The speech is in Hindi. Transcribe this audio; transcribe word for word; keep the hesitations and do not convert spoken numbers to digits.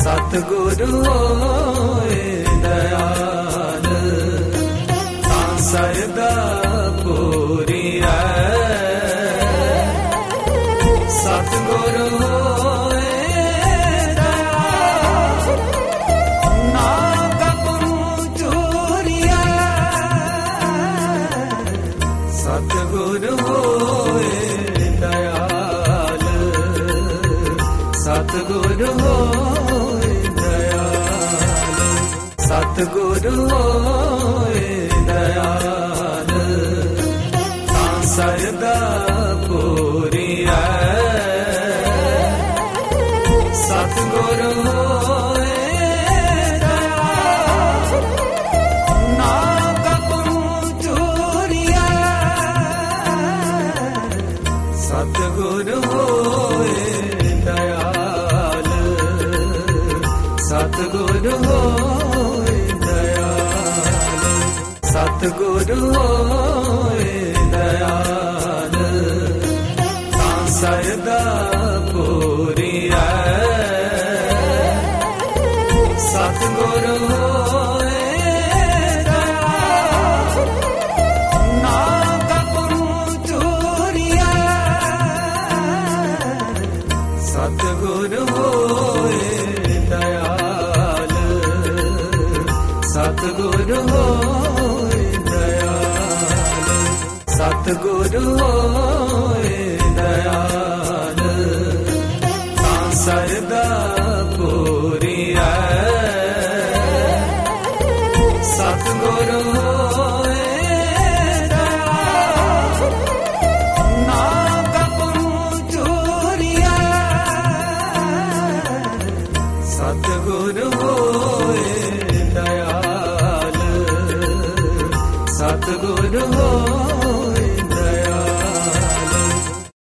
सतगुरु होए दयाल तां सरदा पूरी है। सतगुरु होए दयाल ना कपूं चूरिया। सतगुरु होए दयाल सतगुरु होए दयाल सतगुरु होए दयाल तां सरदा पूरी है। सतगुरु होए दयाल ना कपूं चूरिया। सतगुरु होए दयाल सतगुरु होए दयाल सतगुरु होए दयाल तां सरदा पूरी है। सतगुरु होए दयाल ना कपूं चूरिया। सतगुरु होए दयाल सतगुरु होए दयाल सतगुरु होए दयाल तां सरदा पूरी है। सतगुरु होए दयाल ना कपूं चूरिया। सतगुरु होए दयाल सतगुरु होए